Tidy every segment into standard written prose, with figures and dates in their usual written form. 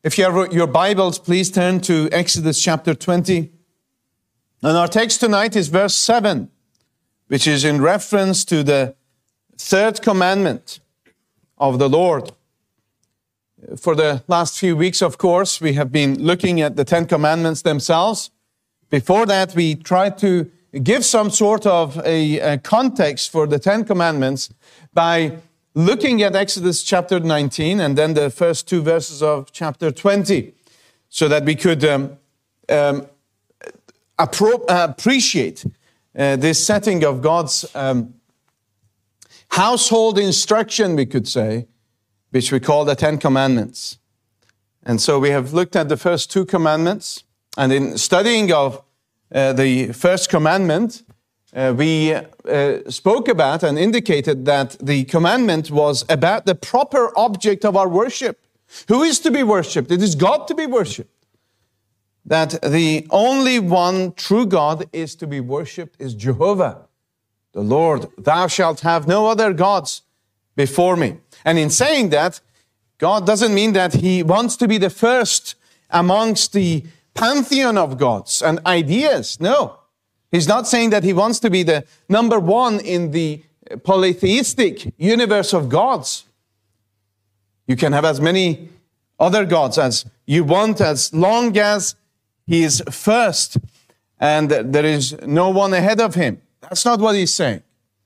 If you have your Bibles, please turn to Exodus chapter 20. And our text tonight is verse 7, which is in reference to the third commandment of the Lord. For the last few weeks, of course, we have been looking at the Ten Commandments themselves. Before that, we tried to give some sort of a context for the Ten Commandments by looking at Exodus chapter 19 and then the first two verses of chapter 20, so that we could appreciate this setting of God's household instruction, we could say, which we call the Ten Commandments. And so we have looked at the first two commandments, and in studying of the first commandment, we spoke about and indicated that the commandment was about the proper object of our worship. Who is to be worshipped? It is God to be worshipped. That the only one true God is to be worshipped is Jehovah, the Lord. Thou shalt have no other gods before me. And in saying that, God doesn't mean that He wants to be the first amongst the pantheon of gods and ideas. No. He's not saying that He wants to be the number one in the polytheistic universe of gods. You can have as many other gods as you want, as long as He is first and there is no one ahead of Him. That's not what He's saying.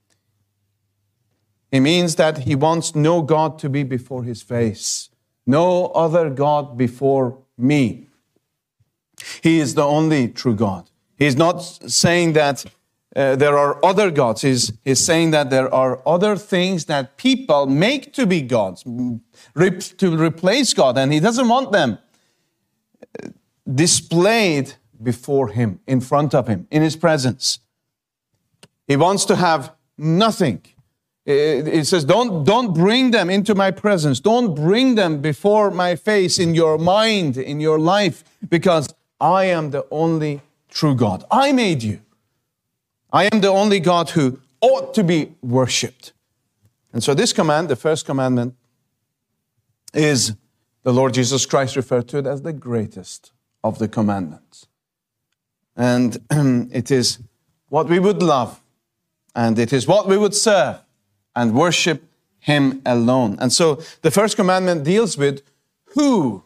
It means that He wants no God to be before His face. No other God before me. He is the only true God. He's not saying that there are other gods. He's saying that there are other things that people make to be gods, to replace God. And He doesn't want them displayed before Him, in front of Him, in His presence. He wants to have nothing. It says, don't bring them into my presence. Don't bring them before my face in your mind, in your life, because I am the only true God. I made you. I am the only God who ought to be worshipped. And so this command, the first commandment, is the Lord Jesus Christ referred to it as the greatest of the commandments. And it is what we would love, and it is what we would serve and worship Him alone. And so the first commandment deals with who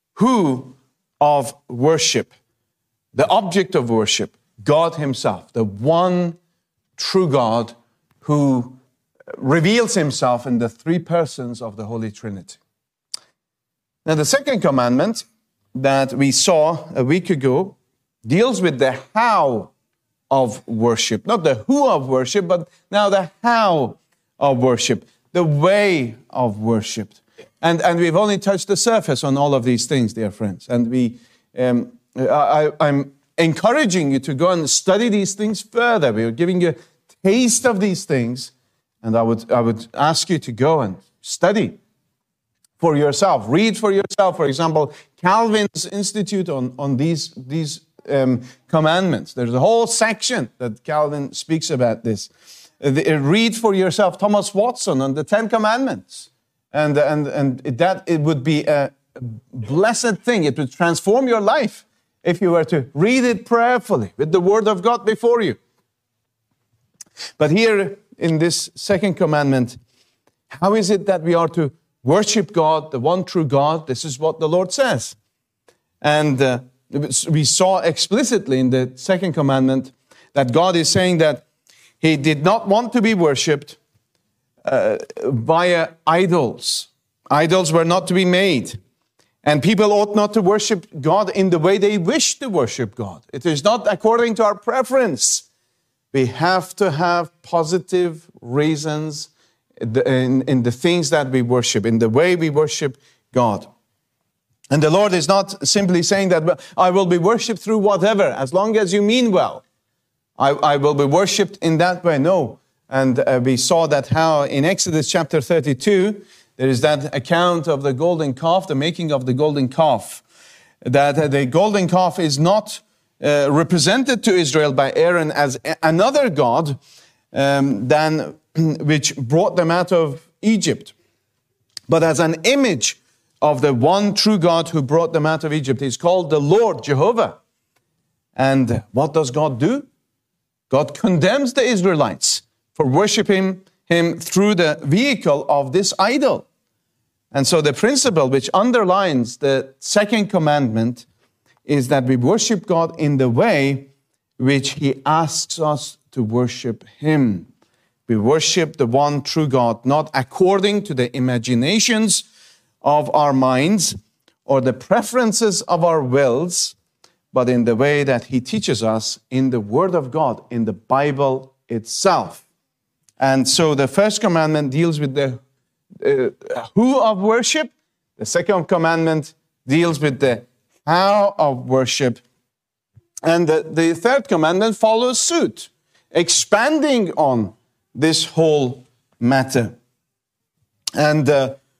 of worship, the object of worship, God Himself, the one true God who reveals Himself in the three persons of the Holy Trinity. Now, the second commandment that we saw a week ago deals with the how of worship. Not the who of worship, but now the how of worship, the way of worship. And we've only touched the surface on all of these things, dear friends. And I'm encouraging you to go and study these things further. We're giving you a taste of these things, and I would ask you to go and study for yourself. Read for yourself, for example, Calvin's Institute on these commandments. There's a whole section that Calvin speaks about this. Read for yourself Thomas Watson on the Ten Commandments. And that it would be a blessed thing. It would transform your life if you were to read it prayerfully with the Word of God before you. But here in this second commandment, how is it that we are to worship God, the one true God? This is what the Lord says. And we saw explicitly in the second commandment that God is saying that He did not want to be worshipped via idols. Idols were not to be made. And people ought not to worship God in the way they wish to worship God. It is not according to our preference. We have to have positive reasons in the things that we worship, in the way we worship God. And the Lord is not simply saying that I will be worshipped through whatever, as long as you mean well. I will be worshipped in that way. No. And we saw that how in Exodus chapter 32, there is that account of the golden calf, the making of the golden calf. That the golden calf is not represented to Israel by Aaron as another god than which brought them out of Egypt, but as an image of the one true God who brought them out of Egypt. He's called the Lord Jehovah. And what does God do? God condemns the Israelites for worshiping him through the vehicle of this idol. And so the principle which underlines the second commandment is that we worship God in the way which he asks us to worship him. We worship the one true God, not according to the imaginations of our minds or the preferences of our wills, but in the way that he teaches us in the Word of God, in the Bible itself. And so the first commandment deals with the who of worship. The second commandment deals with the how of worship. And the third commandment follows suit, expanding on this whole matter. And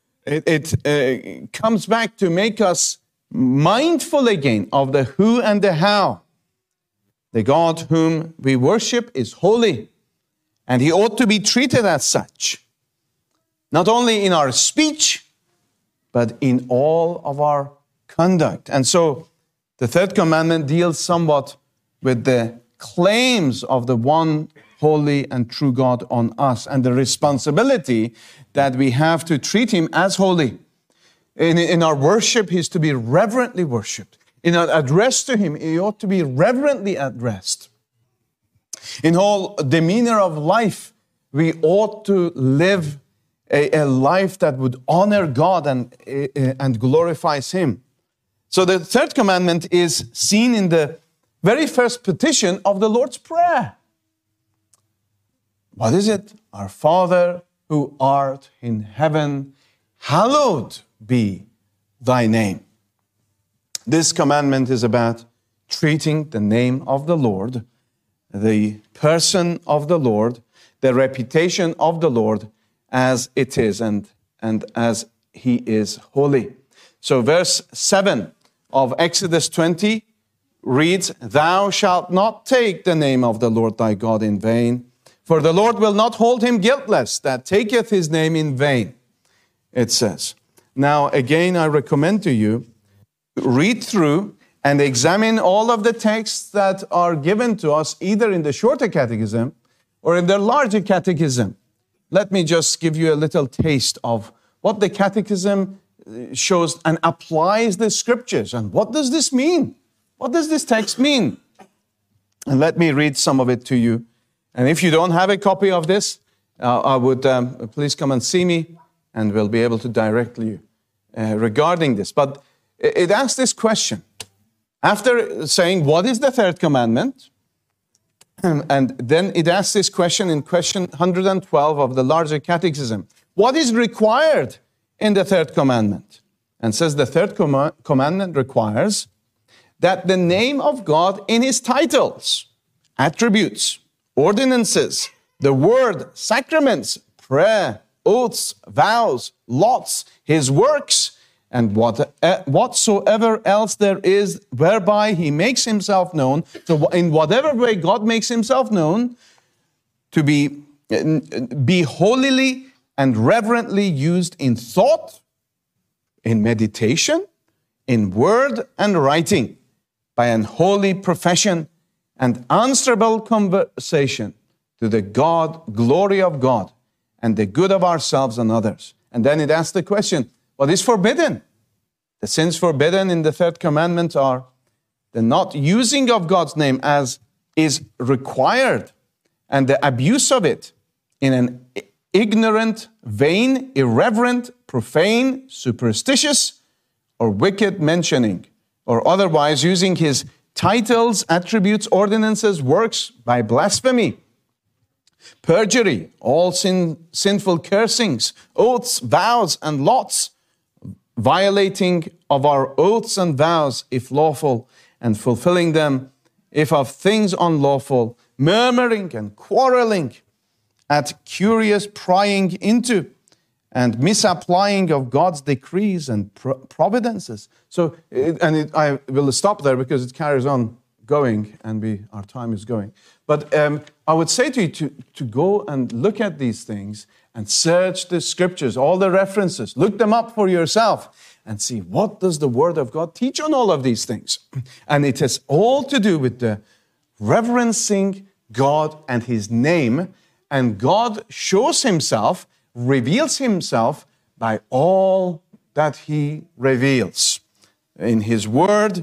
it comes back to make us mindful again of the who and the how. The God whom we worship is holy, and he ought to be treated as such, not only in our speech, but in all of our conduct. And so the third commandment deals somewhat with the claims of the one holy and true God on us and the responsibility that we have to treat him as holy. In our worship, he is to be reverently worshipped. In our address to him, he ought to be reverently addressed. In all demeanor of life, we ought to live a life that would honor God and glorifies him. So the third commandment is seen in the very first petition of the Lord's Prayer. What is it? Our Father who art in heaven, hallowed be thy name. This commandment is about treating the name of the Lord, the person of the Lord, the reputation of the Lord as it is and as he is holy. So verse 7 of Exodus 20 reads, Thou shalt not take the name of the Lord thy God in vain, for the Lord will not hold him guiltless that taketh his name in vain, it says. Now, again, I recommend to you, read through and examine all of the texts that are given to us, either in the shorter catechism or in the larger catechism. Let me just give you a little taste of what the catechism shows and applies the scriptures. And what does this mean? What does this text mean? And let me read some of it to you. And if you don't have a copy of this, I would please come and see me, and we'll be able to direct you regarding this. But it asks this question. After saying, what is the third commandment? And then it asks this question in question 112 of the larger catechism. What is required in the third commandment? And says the third commandment requires that the name of God in his titles, attributes, ordinances, the word, sacraments, prayer, oaths, vows, lots, his works, and whatsoever else there is whereby he makes himself known. So in whatever way God makes himself known, to be holily and reverently used in thought, in meditation, in word and writing, by an holy profession and answerable conversation to the glory of God and the good of ourselves and others. And then it asks the question, what is forbidden? The sins forbidden in the third commandment are the not using of God's name as is required, and the abuse of it in an ignorant, vain, irreverent, profane, superstitious, or wicked mentioning, or otherwise using his titles, attributes, ordinances, works by blasphemy, perjury, all sinful cursings, oaths, vows, and lots, violating of our oaths and vows, if lawful, and fulfilling them, if of things unlawful, murmuring and quarreling, at curious prying into, and misapplying of God's decrees and providences. So, I will stop there because it carries on going, and our time is going. But I would say to you to go and look at these things and search the scriptures, all the references. Look them up for yourself and see what does the Word of God teach on all of these things. And it has all to do with the reverencing God and His name. And God shows Himself, reveals Himself by all that He reveals in His Word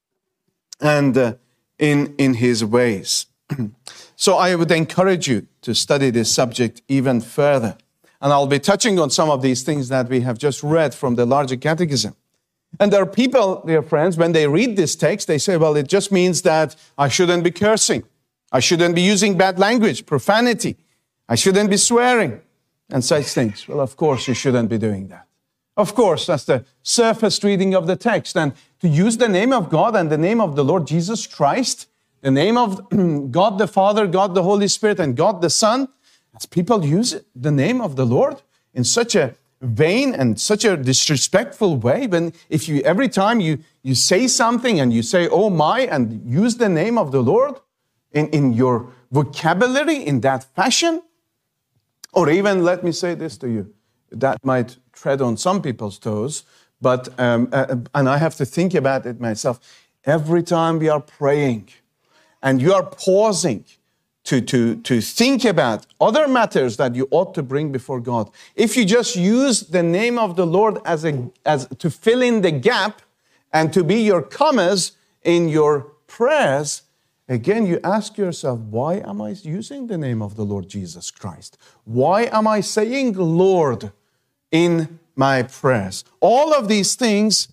and in His ways. So I would encourage you to study this subject even further. And I'll be touching on some of these things that we have just read from the larger catechism. And there are people, dear friends, when they read this text, they say, well, it just means that I shouldn't be cursing. I shouldn't be using bad language, profanity. I shouldn't be swearing and such things. Well, of course, you shouldn't be doing that. Of course, that's the surface reading of the text. And to use the name of God and the name of the Lord Jesus Christ, the name of God the Father, God the Holy Spirit, and God the Son, as people use the name of the Lord in such a vain and such a disrespectful way, when if you every time you say something and you say, oh my, and use the name of the Lord in your vocabulary in that fashion, or even, let me say this to you, that might tread on some people's toes, but, and I have to think about it myself, every time we are praying and you are pausing to think about other matters that you ought to bring before God, if you just use the name of the Lord as to fill in the gap and to be your commas in your prayers, again, you ask yourself, why am I using the name of the Lord Jesus Christ? Why am I saying Lord in my prayers? All of these things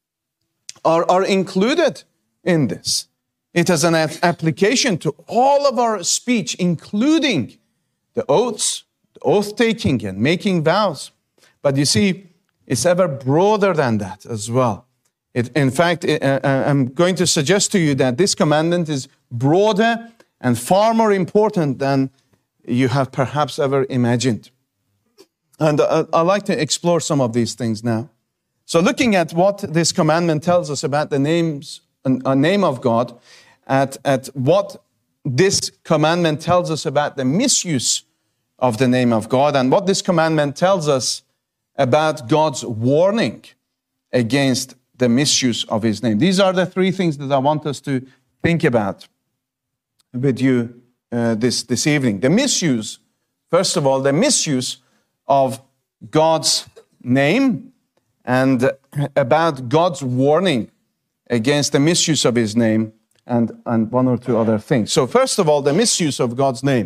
are included in this. It has an application to all of our speech, including the oaths, the oath-taking and making vows. But you see, it's ever broader than that as well. In fact, I'm going to suggest to you that this commandment is broader and far more important than you have perhaps ever imagined. And I'd like to explore some of these things now. So looking at what this commandment tells us about the name of God, at what this commandment tells us about the misuse of the name of God, and what this commandment tells us about God's warning against the misuse of His name. These are the three things that I want us to think about with you this evening. The misuse, first of all, the misuse of God's name, and about God's warning against the misuse of His name, and one or two other things. So first of all, the misuse of God's name.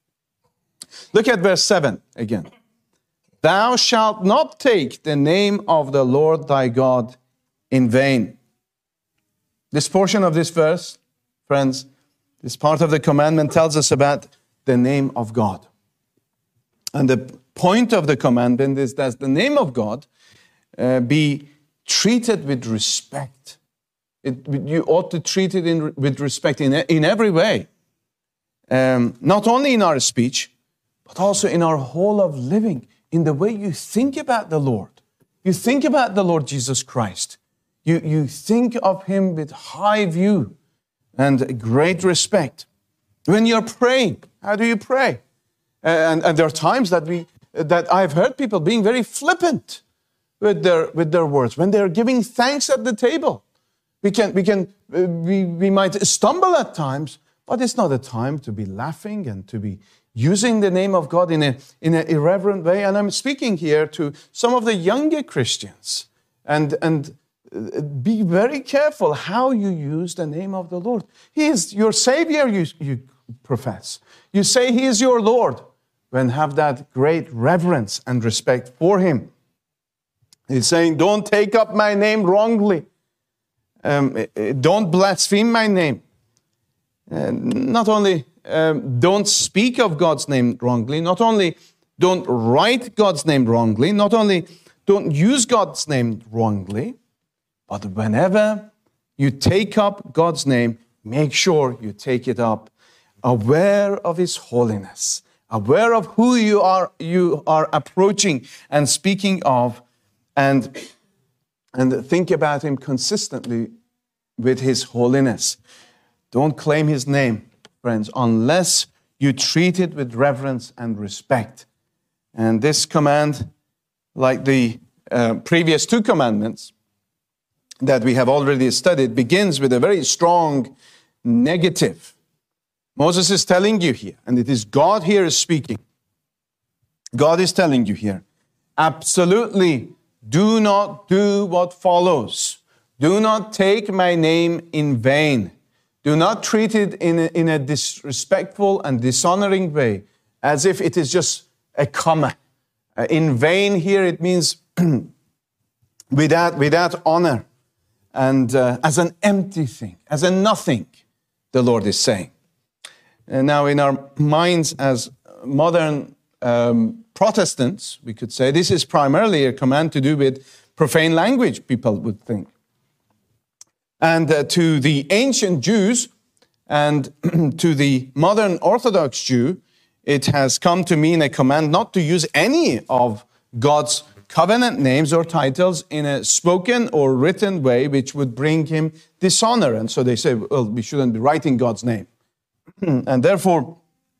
Look at verse 7 again. Thou shalt not take the name of the Lord thy God in vain. This portion of this verse, friends, this part of the commandment tells us about the name of God. And the point of the commandment is that the name of God be treated with respect. You ought to treat it with respect in every way. Not only in our speech, but also in our whole of living, in the way you think about the Lord. You think about the Lord Jesus Christ. You think of Him with high view and great respect. When you're praying, how do you pray? And there are times that I've heard people being very flippant with their words when they're giving thanks at the table. We might stumble at times, but it's not a time to be laughing and to be using the name of God in an irreverent way. And I'm speaking here to some of the younger Christians. And be very careful how you use the name of the Lord. He is your Savior, you profess. You say He is your Lord. Then have that great reverence and respect for Him. He's saying, don't take up my name wrongly. Don't blaspheme my name. Not only don't speak of God's name wrongly, not only don't write God's name wrongly, not only don't use God's name wrongly, but whenever you take up God's name, make sure you take it up aware of His holiness, aware of who you are approaching and speaking of, and think about Him consistently with His holiness. Don't claim His name, friends, unless you treat it with reverence and respect. And this command, like the previous two commandments that we have already studied, begins with a very strong negative. Moses is telling you here, and it is God here is speaking. God is telling you here, absolutely do not do what follows. Do not take my name in vain. Do not treat it in a disrespectful and dishonoring way, as if it is just a comma. In vain here, it means without honor, and as an empty thing, as a nothing, the Lord is saying. And now in our minds as modern Protestants, we could say this is primarily a command to do with profane language, people would think. And to the ancient Jews and to the modern Orthodox Jew, it has come to mean a command not to use any of God's covenant names or titles in a spoken or written way which would bring him dishonor. And so they say, well, we shouldn't be writing God's name. And therefore,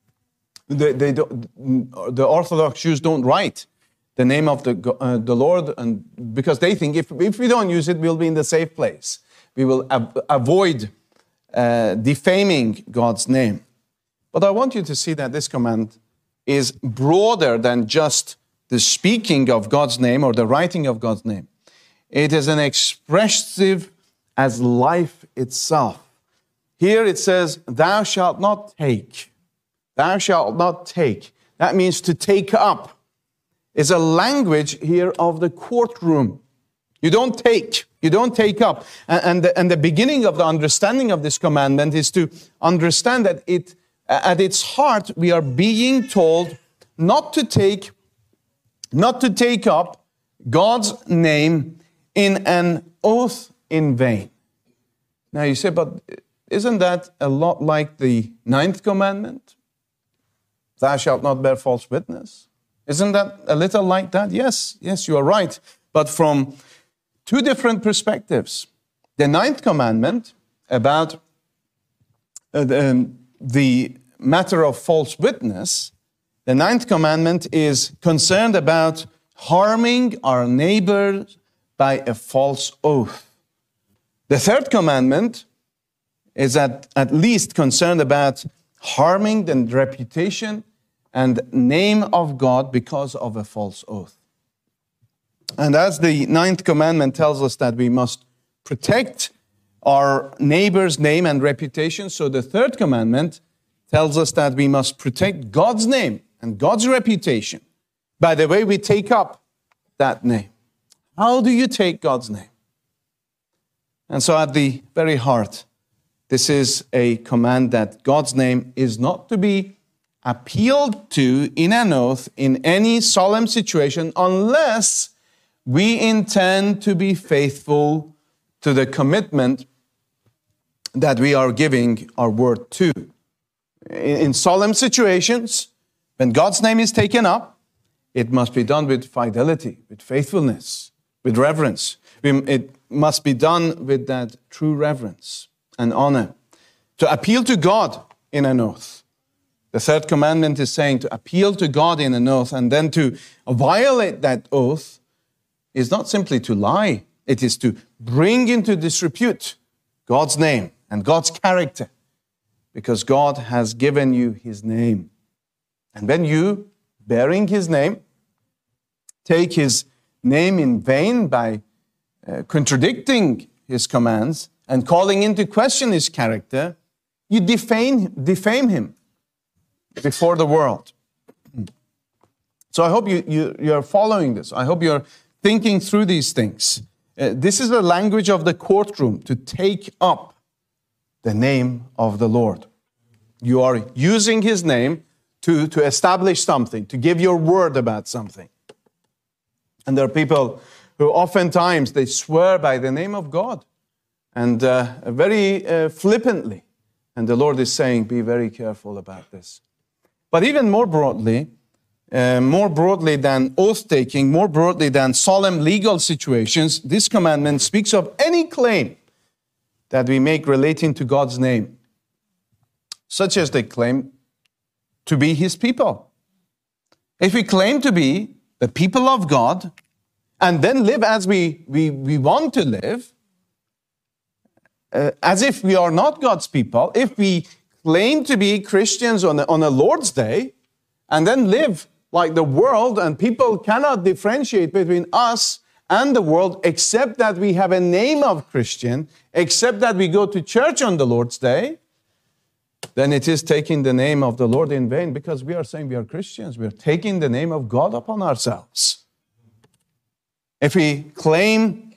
the Orthodox Jews don't write the name of the Lord, and because they think if we don't use it, we'll be in the safe place. We will avoid defaming God's name. But I want you to see that this command is broader than just the speaking of God's name or the writing of God's name. It is an expressive as life itself. Here it says, thou shalt not take. Thou shalt not take. That means to take up. It's a language here of the courtroom. You don't take. You don't take up. And the beginning of the understanding of this commandment is to understand that at its heart, we are being told not to take up God's name in an oath in vain. Now you say, but isn't that a lot like the 9th commandment? Thou shalt not bear false witness. Isn't that a little like that? Yes, you are right. But from two different perspectives. The 9th commandment about the matter of false witness, the 9th commandment is concerned about harming our neighbors by a false oath. The 3rd commandment is at least concerned about harming the reputation and name of God because of a false oath. And as the 9th commandment tells us that we must protect our neighbor's name and reputation, so the 3rd commandment tells us that we must protect God's name and God's reputation by the way we take up that name. How do you take God's name? And so at the very heart, this is a command that God's name is not to be appealed to in an oath in any solemn situation unless we intend to be faithful to the commitment that we are giving our word to. In solemn situations, when God's name is taken up, it must be done with fidelity, with faithfulness, with reverence. It must be done with that true reverence and honor. To appeal to God in an oath. The 3rd commandment is saying to appeal to God in an oath, and then to violate that oath is not simply to lie. It is to bring into disrepute God's name and God's character, because God has given you His name. And when you, bearing His name, take His name in vain by contradicting His commands and calling into question His character, you defame Him before the world. So I hope you're following this. I hope you're thinking through these things. This is the language of the courtroom, to take up the name of the Lord. You are using His name to establish something, to give your word about something. And there are people who oftentimes they swear by the name of God, and very flippantly. And the Lord is saying, be very careful about this. But even more broadly than oath-taking, more broadly than solemn legal situations, this commandment speaks of any claim that we make relating to God's name, such as the claim to be His people. if we claim to be the people of God and then live as we want to live, as if we are not God's people, if we claim to be Christians on a Lord's Day and then live like the world, and people cannot differentiate between us and the world except that we have a name of Christian, except that we go to church on the Lord's Day, then it is taking the name of the Lord in vain, because we are saying we are Christians. We are taking the name of God upon ourselves. If we claim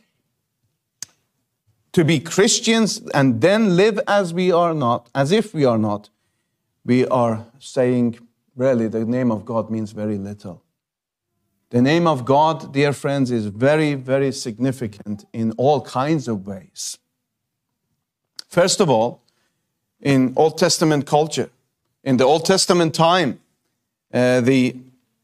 to be Christians and then live as we are not, as if we are not, we are saying, really, the name of God means very little. The name of God, dear friends, is very, very significant in all kinds of ways. First of all, in Old Testament culture, in the Old Testament time, the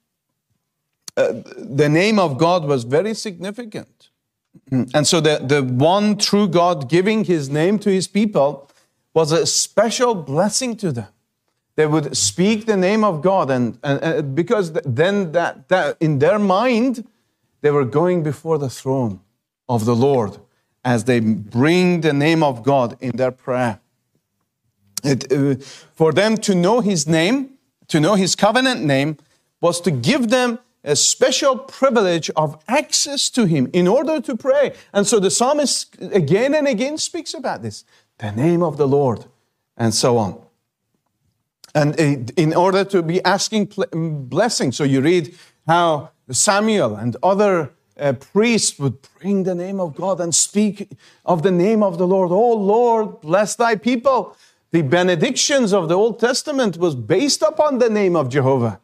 name of God was very significant. And so the one true God giving his name to his people was a special blessing to them. They would speak the name of God, and because then that in their mind, they were going before the throne of the Lord as they bring the name of God in their prayer. For them to know his name, to know his covenant name, was to give them a special privilege of access to him in order to pray. And so the psalmist again and again speaks about this, the name of the Lord, and so on. And in order to be asking blessing. So you read how Samuel and other priests would bring the name of God and speak of the name of the Lord. Oh Lord, bless thy people. The benedictions of the Old Testament was based upon the name of Jehovah.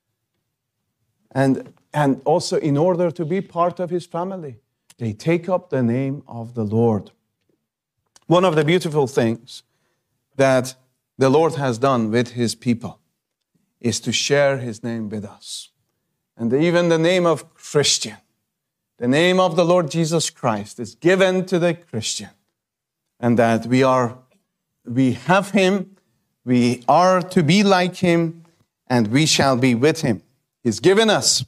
And also in order to be part of his family, they take up the name of the Lord. One of the beautiful things that the Lord has done with his people is to share his name with us. And even the name of Christian, the name of the Lord Jesus Christ is given to the Christian. And that we have him, we are to be like him, and we shall be with him. He's given us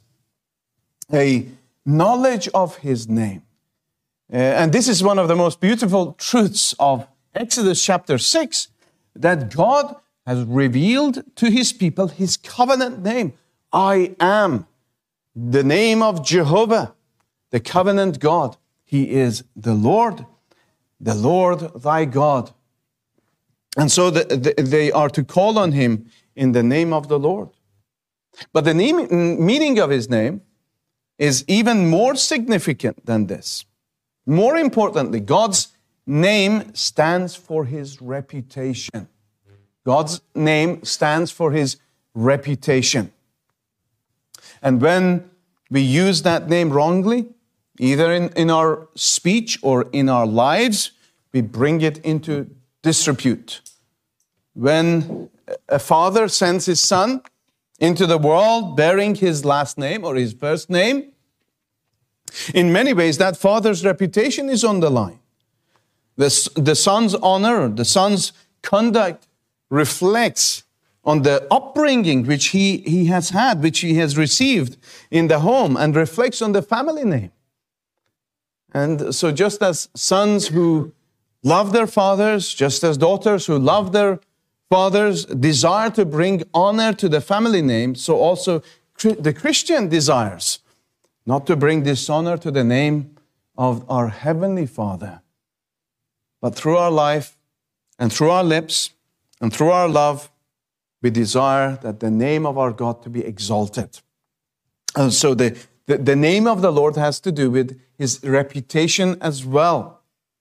a knowledge of his name. And this is one of the most beautiful truths of Exodus chapter 6, that God has revealed to his people his covenant name. I am the name of Jehovah, the covenant God. He is the Lord thy God. And so they are to call on him in the name of the Lord. But the meaning of his name is even more significant than this. More importantly, God's name stands for his reputation. God's name stands for his reputation. And when we use that name wrongly, either in our speech or in our lives, we bring it into disrepute. When a father sends his son into the world bearing his last name or his first name, in many ways that father's reputation is on the line. The son's honor, the son's conduct reflects on the upbringing which he has had, which he has received in the home, and reflects on the family name. And so just as sons who love their fathers, just as daughters who love their fathers desire to bring honor to the family name, so also the Christian desires not to bring dishonor to the name of our Heavenly Father. But through our life and through our lips and through our love, we desire that the name of our God to be exalted. And so the name of the Lord has to do with his reputation as well.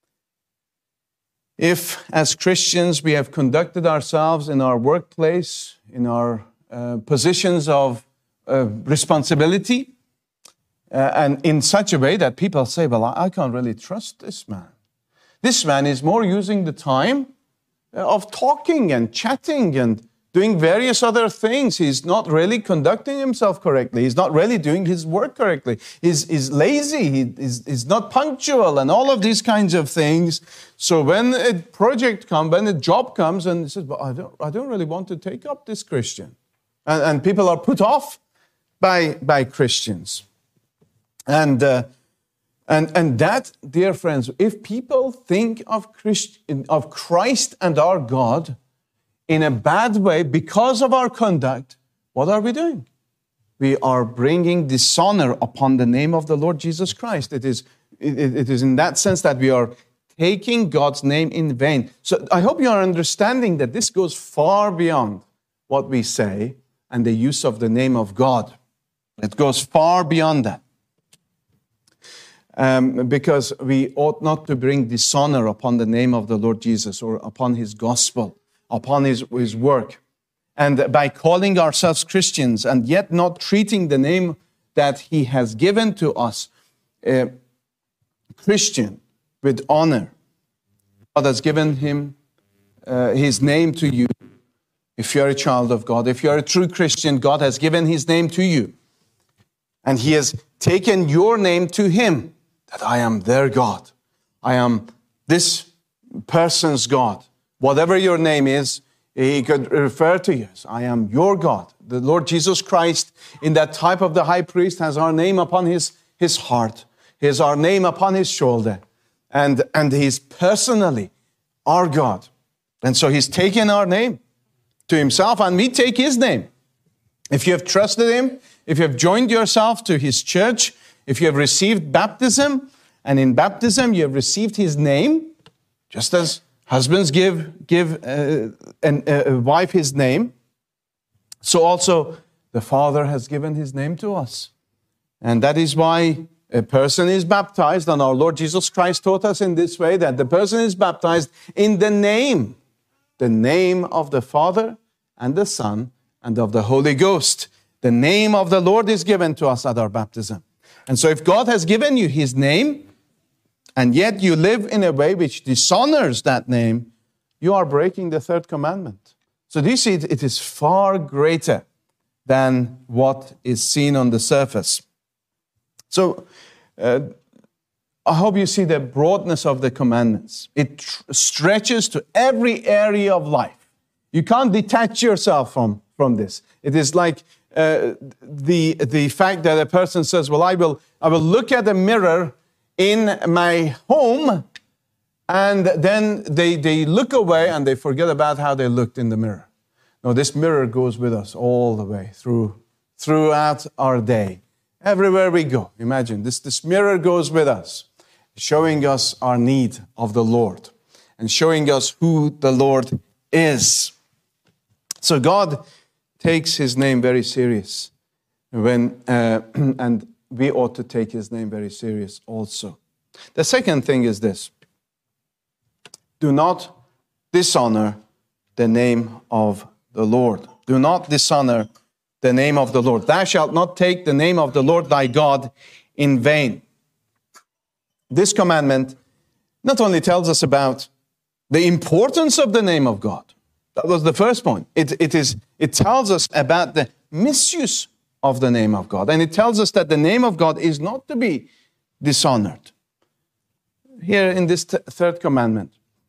If, as Christians, we have conducted ourselves in our workplace, in our positions of responsibility, and in such a way that people say, well, I can't really trust this man. This man is more using the time of talking and chatting and doing various other things. He's not really conducting himself correctly. He's not really doing his work correctly. He's lazy. He's not punctual and all of these kinds of things. So when a project comes, when a job comes, and he says, well, I don't really want to take up this Christian. And people are put off by Christians. And that, dear friends, if people think of Christ and our God in a bad way because of our conduct, what are we doing? We are bringing dishonor upon the name of the Lord Jesus Christ. It is in that sense that we are taking God's name in vain. So I hope you are understanding that this goes far beyond what we say and the use of the name of God. It goes far beyond that. Because we ought not to bring dishonor upon the name of the Lord Jesus or upon His gospel, upon His work. And by calling ourselves Christians and yet not treating the name that He has given to us, Christian, with honor. God has given His name to you. If you're a child of God, if you're a true Christian, God has given His name to you. And He has taken your name to Him, that I am their God. I am this person's God. Whatever your name is, He could refer to you as, I am your God. The Lord Jesus Christ, in that type of the high priest, has our name upon His heart. He has our name upon His shoulder. And He's personally our God. And so He's taken our name to Himself, and we take His name. If you have trusted Him, if you have joined yourself to His church, if you have received baptism, and in baptism you have received His name, just as husbands give a wife his name, so also the Father has given His name to us. And that is why a person is baptized, and our Lord Jesus Christ taught us in this way, that the person is baptized in the name of the Father and the Son and of the Holy Ghost. The name of the Lord is given to us at our baptism. And so if God has given you His name, and yet you live in a way which dishonors that name, you are breaking the third commandment. So do you see, it is far greater than what is seen on the surface. So I hope you see the broadness of the commandments. It stretches to every area of life. You can't detach yourself from this. It is like the fact that a person says, well, I will look at a mirror in my home, and then they look away and they forget about how they looked in the mirror. No, this mirror goes with us all the way throughout our day. Everywhere we go, imagine, this mirror goes with us, showing us our need of the Lord and showing us who the Lord is. So God takes His name very serious, and we ought to take His name very serious also. The second thing is this: do not dishonor the name of the Lord. Do not dishonor the name of the Lord. Thou shalt not take the name of the Lord thy God in vain. This commandment not only tells us about the importance of the name of God. That was the first point. It tells us about the misuse of the name of God. And it tells us that the name of God is not to be dishonored. Here in this third commandment,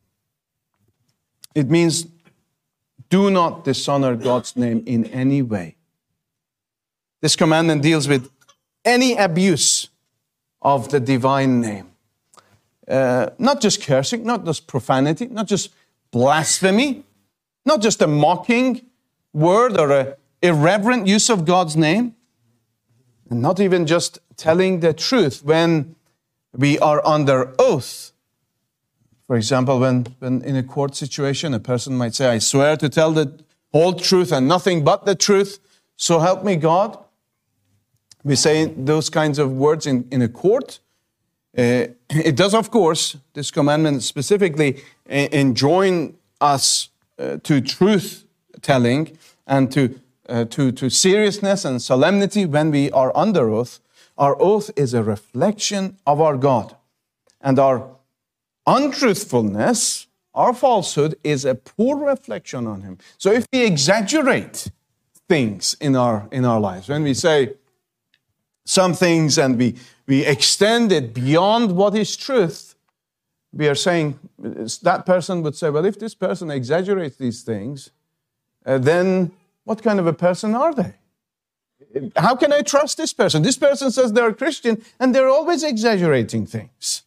it means do not dishonor God's name in any way. This commandment deals with any abuse of the divine name. Not just cursing, not just profanity, not just blasphemy, not just a mocking word or an irreverent use of God's name, and not even just telling the truth when we are under oath. For example, when in a court situation, a person might say, I swear to tell the whole truth and nothing but the truth, so help me God. We say those kinds of words in a court. It does, of course, this commandment specifically enjoin us to truth-telling and to seriousness and solemnity when we are under oath. Our oath is a reflection of our God. And our untruthfulness, our falsehood, is a poor reflection on Him. So if we exaggerate things in our lives, when we say some things and we extend it beyond what is truth, we are saying, that person would say, well, if this person exaggerates these things, then what kind of a person are they? How can I trust this person? This person says they're a Christian and they're always exaggerating things.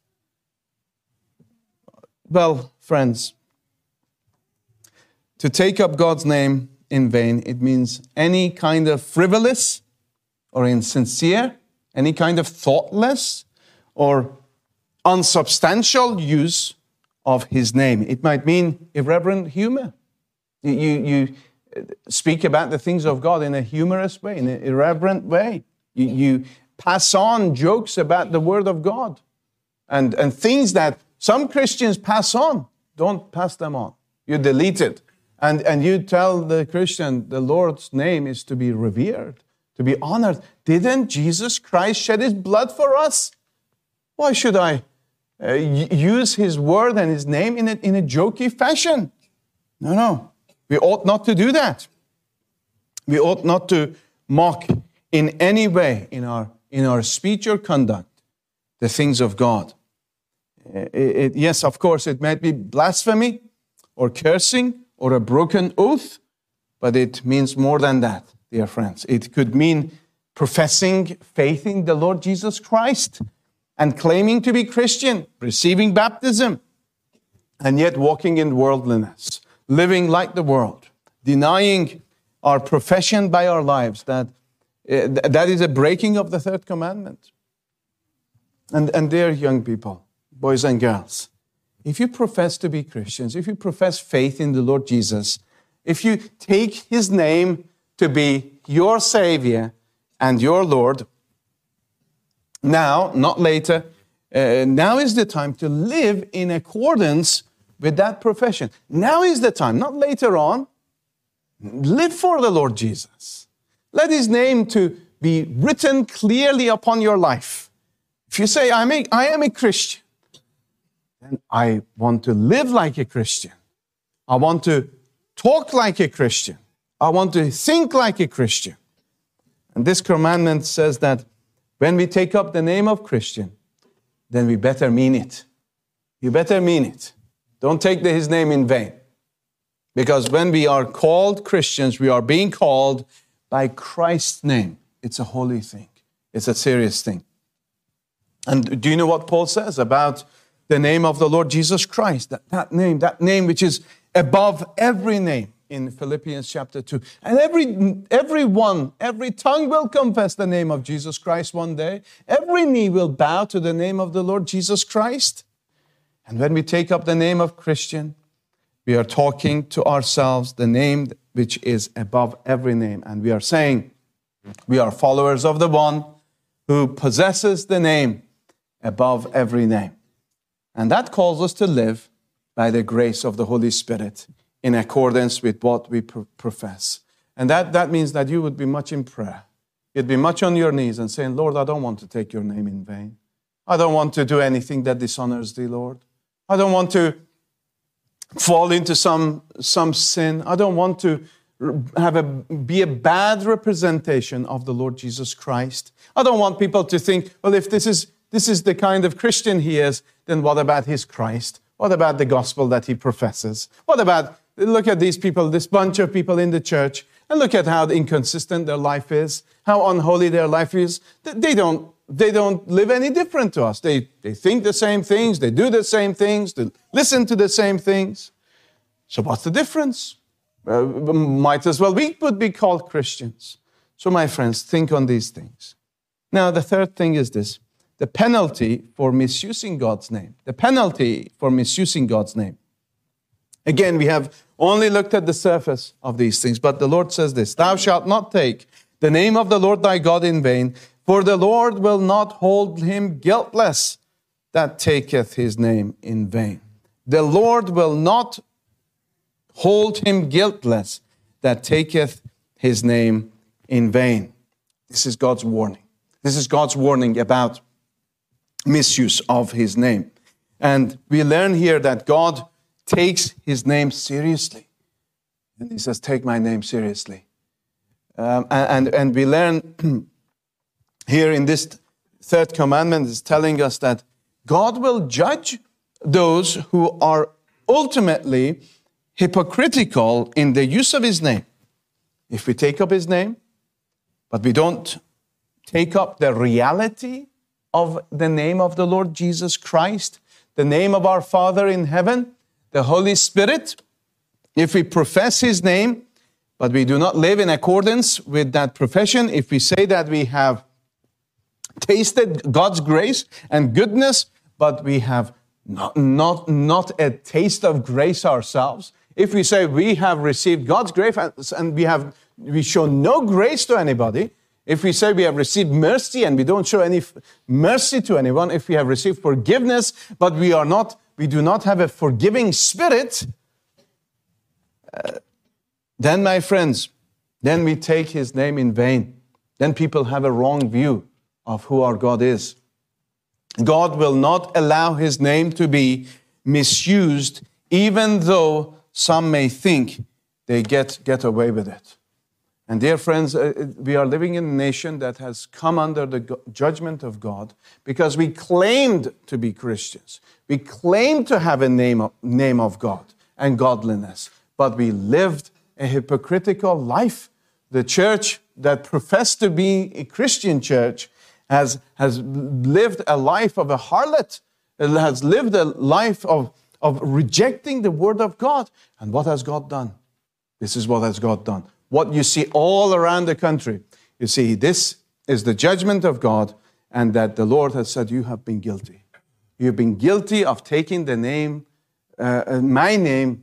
Well, friends, to take up God's name in vain, it means any kind of frivolous or insincere, any kind of thoughtless or unsubstantial use of his name. It might mean irreverent humor. You speak about the things of God in a humorous way, in an irreverent way. You pass on jokes about the Word of God. And things that some Christians pass on, don't pass them on. You delete it. And you tell the Christian the Lord's name is to be revered, to be honored. Didn't Jesus Christ shed his blood for us? Why should I use his word and his name in a jokey fashion? No. We ought not to do that. We ought not to mock in any way in our speech or conduct the things of God. Yes, of course, it might be blasphemy or cursing or a broken oath, but it means more than that, dear friends. It could mean professing faith in the Lord Jesus Christ and claiming to be Christian, receiving baptism, and yet walking in worldliness, living like the world, denying our profession by our lives. That is a breaking of the third commandment. And dear young people, boys and girls, if you profess to be Christians, if you profess faith in the Lord Jesus, if you take his name to be your Savior and your Lord, now, not later, now is the time to live in accordance with that profession. Now is the time, not later on. Live for the Lord Jesus. Let his name to be written clearly upon your life. If you say, I am a Christian, then I want to live like a Christian. I want to talk like a Christian. I want to think like a Christian. And this commandment says that when we take up the name of Christian, then we better mean it. You better mean it. Don't take his name in vain. Because when we are called Christians, we are being called by Christ's name. It's a holy thing. It's a serious thing. And do you know what Paul says about the name of the Lord Jesus Christ? That name which is above every name in Philippians chapter 2. And every tongue will confess the name of Jesus Christ one day. Every knee will bow to the name of the Lord Jesus Christ. And when we take up the name of Christian, we are talking to ourselves the name which is above every name. And we are saying we are followers of the one who possesses the name above every name. And that calls us to live by the grace of the Holy Spirit in accordance with what we profess. And that means that you would be much in prayer. You'd be much on your knees and saying, Lord, I don't want to take your name in vain. I don't want to do anything that dishonors thee, Lord. I don't want to fall into some sin. I don't want to be a bad representation of the Lord Jesus Christ. I don't want people to think, well, if this is the kind of Christian he is, then what about his Christ? What about the gospel that he professes? What about, look at these people, this bunch of people in the church, and look at how inconsistent their life is, how unholy their life is. They don't live any different to us. They think the same things, they do the same things, they listen to the same things. So what's the difference? Might as well we would be called Christians. So my friends, think on these things. Now the third thing is this. The penalty for misusing God's name. The penalty for misusing God's name. Again, we have only looked at the surface of these things, but the Lord says this, Thou shalt not take the name of the Lord thy God in vain, for the Lord will not hold him guiltless that taketh his name in vain. The Lord will not hold him guiltless that taketh his name in vain. This is God's warning. This is God's warning about misuse of his name. And we learn here that God takes his name seriously. And he says, take my name seriously. And we learn here in this third commandment is telling us that God will judge those who are ultimately hypocritical in the use of his name. If we take up his name, but we don't take up the reality of the name of the Lord Jesus Christ, the name of our Father in heaven, the Holy Spirit, if we profess His name, but we do not live in accordance with that profession, if we say that we have tasted God's grace and goodness, but we have not a taste of grace ourselves, if we say we have received God's grace and we show no grace to anybody, if we say we have received mercy and we don't show any mercy to anyone, if we have received forgiveness, but we do not have a forgiving spirit, then, my friends, then we take His name in vain. Then people have a wrong view of who our God is. God will not allow His name to be misused, even though some may think they get away with it. And dear friends, we are living in a nation that has come under the judgment of God because we claimed to be Christians. We claimed to have a name of God and godliness, but we lived a hypocritical life. The church that professed to be a Christian church has lived a life of a harlot. It has lived a life of rejecting the word of God. And what has God done? This is what has God done. What you see all around the country, you see, this is the judgment of God, and that the Lord has said, you have been guilty. You've been guilty of taking the name, my name,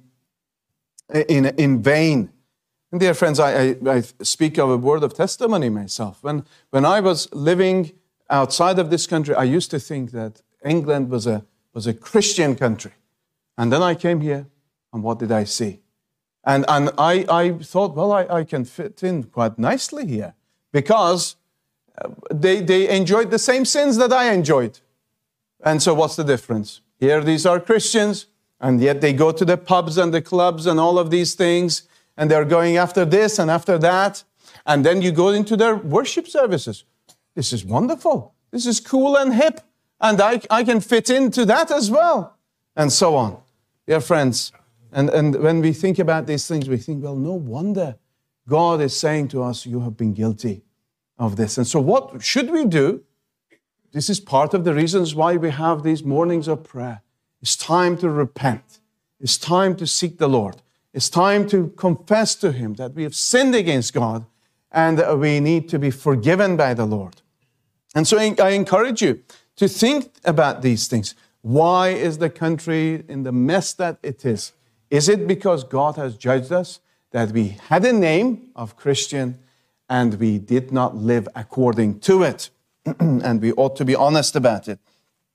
in vain. And dear friends, I speak of a word of testimony myself. When I was living outside of this country, I used to think that England was a Christian country. And then I came here, and what did I see? And I thought, well, I can fit in quite nicely here, because they enjoyed the same sins that I enjoyed. And so what's the difference? Here these are Christians, and yet they go to the pubs and the clubs and all of these things, and they're going after this and after that. And then you go into their worship services. This is wonderful. This is cool and hip. And I can fit into that as well. And so on. Dear friends, and when we think about these things, we think, well, no wonder God is saying to us, you have been guilty of this. And so what should we do? This is part of the reasons why we have these mornings of prayer. It's time to repent. It's time to seek the Lord. It's time to confess to Him that we have sinned against God and we need to be forgiven by the Lord. And so I encourage you to think about these things. Why is the country in the mess that it is? Is it because God has judged us, that we had a name of Christian and we did not live according to it? And we ought to be honest about it.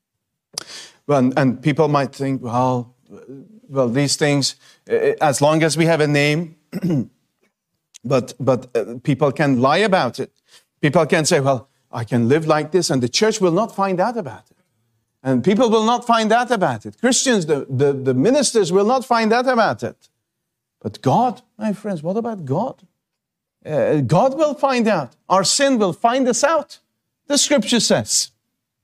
Well, and people might think, well, these things, as long as we have a name, but people can lie about it. People can say, well, I can live like this, and the church will not find out about it. And people will not find out about it. Christians, the ministers will not find out about it. But God, my friends, what about God? God will find out. Our sin will find us out. The scripture says,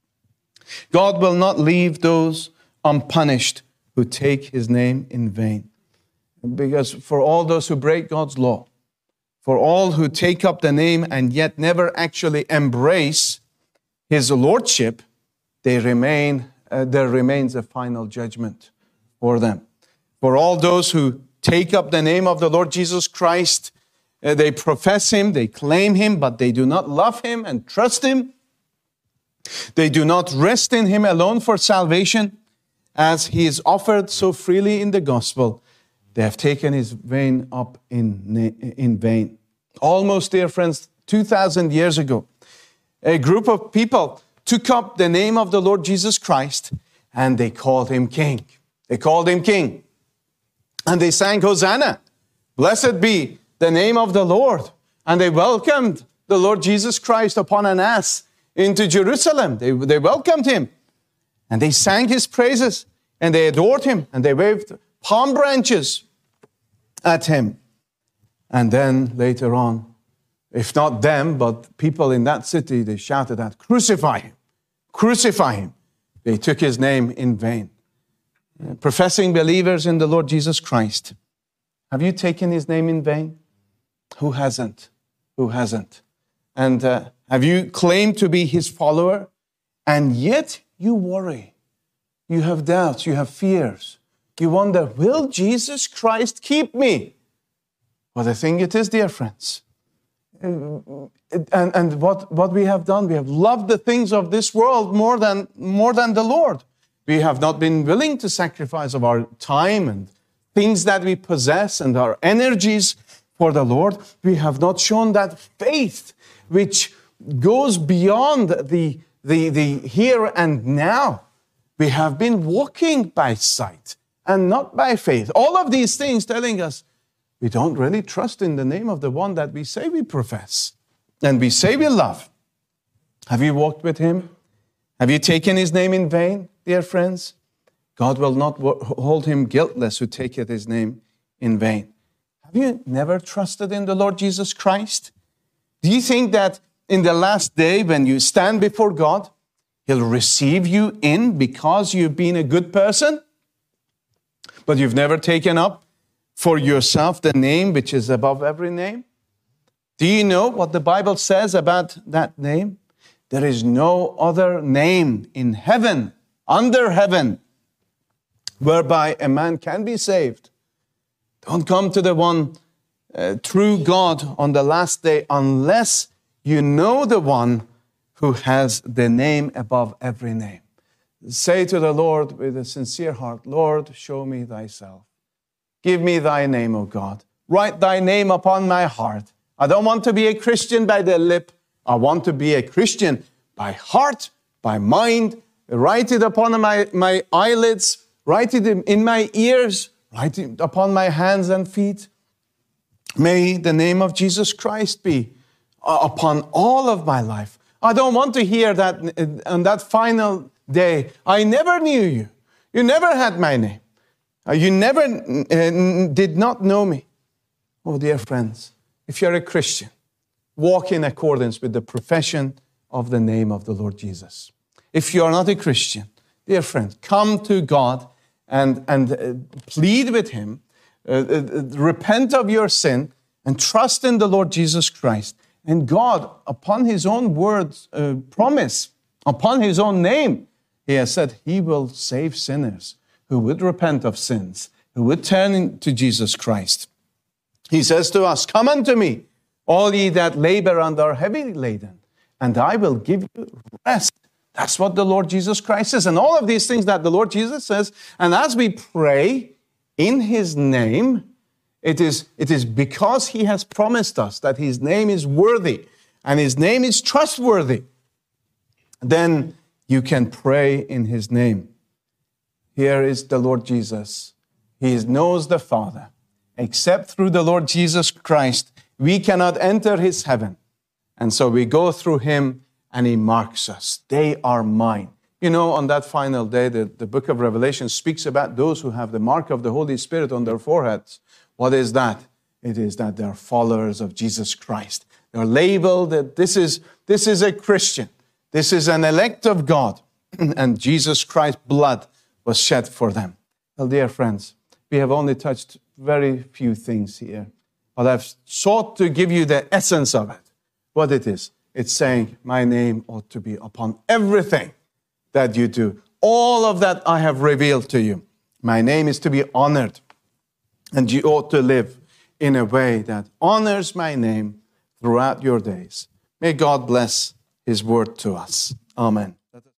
God will not leave those unpunished who take His name in vain. Because for all those who break God's law, for all who take up the name and yet never actually embrace His lordship, there remains a final judgment for them. For all those who take up the name of the Lord Jesus Christ, they profess Him, they claim Him, but they do not love Him and trust Him. They do not rest in Him alone for salvation, as He is offered so freely in the gospel. They have taken His name up in vain. Almost, dear friends, 2,000 years ago, a group of people took up the name of the Lord Jesus Christ and they called Him King. They called Him King. And they sang Hosanna. Blessed be the name of the Lord. And they welcomed the Lord Jesus Christ upon an ass into Jerusalem. They welcomed Him. And they sang His praises. And they adored Him. And they waved palm branches at Him. And then later on, if not them, but people in that city, they shouted out, crucify Him. Crucify Him. They took His name in vain. Professing believers in the Lord Jesus Christ, have you taken His name in vain? Who hasn't? Who hasn't? And have you claimed to be his follower? And yet you worry. You have doubts. You have fears. You wonder, will Jesus Christ keep me? Well, the thing it is, dear friends, and what we have done, we have loved the things of this world more than the Lord. We have not been willing to sacrifice of our time and things that we possess and our energies for the Lord. We have not shown that faith which goes beyond the here and now. We have been walking by sight and not by faith. All of these things telling us we don't really trust in the name of the one that we say we profess and we say we love. Have you walked with him? Have you taken his name in vain, dear friends? God will not hold him guiltless who taketh his name in vain. Have you never trusted in the Lord Jesus Christ? Do you think that in the last day when you stand before God, he'll receive you in because you've been a good person, but you've never taken up for yourself the name which is above every name? Do you know what the Bible says about that name? There is no other name in heaven, under heaven, whereby a man can be saved. Don't come to the one true God on the last day unless you know the one who has the name above every name. Say to the Lord with a sincere heart, Lord, show me thyself. Give me thy name, O God. Write thy name upon my heart. I don't want to be a Christian by the lip. I want to be a Christian by heart, by mind. Write it upon my eyelids. Write it in my ears. Write it upon my hands and feet. May the name of Jesus Christ be upon all of my life. I don't want to hear that on that final day, I never knew you. You never had my name. You never did not know me. Oh, dear friends, if you're a Christian, walk in accordance with the profession of the name of the Lord Jesus. If you are not a Christian, dear friend, come to God and plead with him, repent of your sin, and trust in the Lord Jesus Christ. And God, upon his own words, promise, upon his own name, he has said he will save sinners who would repent of sins, who would turn to Jesus Christ. He says to us, come unto me, all ye that labor and are heavy laden, and I will give you rest. That's what the Lord Jesus Christ says. And all of these things that the Lord Jesus says. And as we pray in his name, it is because he has promised us that his name is worthy and his name is trustworthy. Then you can pray in his name. Here is the Lord Jesus. He knows the Father. Except through the Lord Jesus Christ, we cannot enter his heaven. And so we go through him and he marks us. They are mine. You know, on that final day, the book of Revelation speaks about those who have the mark of the Holy Spirit on their foreheads. What is that? It is that they're followers of Jesus Christ. They're labeled that this is a Christian. This is an elect of God. And Jesus Christ's blood was shed for them. Well, dear friends, we have only touched very few things here. But I've sought to give you the essence of it. What it is. It's saying, my name ought to be upon everything that you do. All of that I have revealed to you. My name is to be honored. And you ought to live in a way that honors my name throughout your days. May God bless his word to us. Amen.